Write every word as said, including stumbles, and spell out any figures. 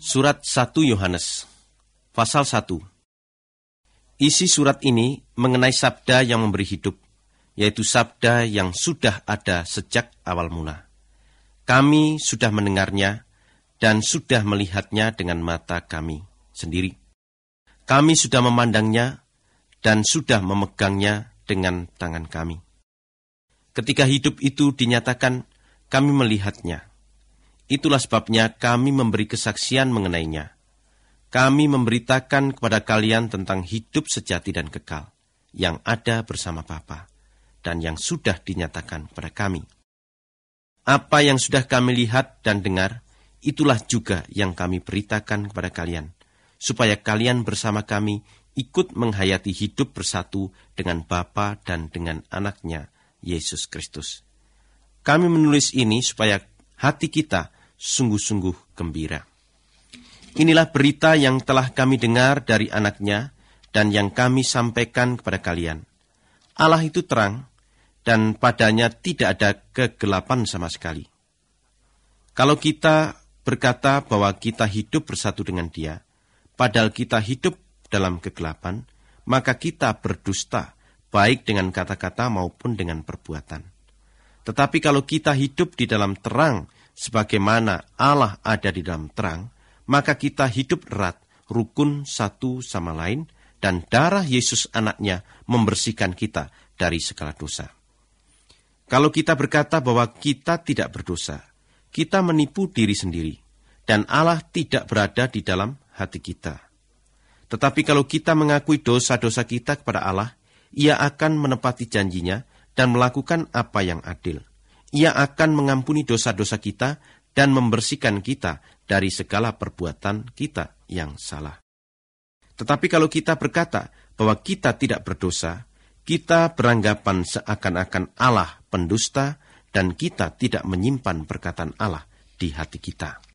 Surat satu Yohanes, pasal satu. Isi surat ini mengenai sabda yang memberi hidup, yaitu sabda yang sudah ada sejak awal mula. Kami sudah mendengarnya dan sudah melihatnya dengan mata kami sendiri. Kami sudah memandangnya dan sudah memegangnya dengan tangan kami. Ketika hidup itu dinyatakan, kami melihatnya. Itulah sebabnya kami memberi kesaksian mengenainya. Kami memberitakan kepada kalian tentang hidup sejati dan kekal, yang ada bersama Bapa, dan yang sudah dinyatakan kepada kami. Apa yang sudah kami lihat dan dengar, itulah juga yang kami beritakan kepada kalian, supaya kalian bersama kami ikut menghayati hidup bersatu dengan Bapa dan dengan anaknya, Yesus Kristus. Kami menulis ini supaya hati kita sungguh-sungguh gembira. Inilah berita yang telah kami dengar dari anaknya dan yang kami sampaikan kepada kalian. Allah itu terang, dan padanya tidak ada kegelapan sama sekali. Kalau kita berkata bahwa kita hidup bersatu dengan Dia, padahal kita hidup dalam kegelapan, maka kita berdusta, baik dengan kata-kata maupun dengan perbuatan. Tetapi kalau kita hidup di dalam terang, sebagaimana Allah ada di dalam terang, maka kita hidup erat, rukun satu sama lain, dan darah Yesus anaknya membersihkan kita dari segala dosa. Kalau kita berkata bahwa kita tidak berdosa, kita menipu diri sendiri, dan Allah tidak berada di dalam hati kita. Tetapi kalau kita mengakui dosa-dosa kita kepada Allah, Ia akan menepati janjinya dan melakukan apa yang adil. Ia akan mengampuni dosa-dosa kita dan membersihkan kita dari segala perbuatan kita yang salah. Tetapi kalau kita berkata bahwa kita tidak berdosa, kita beranggapan seakan-akan Allah pendusta dan kita tidak menyimpan perkataan Allah di hati kita.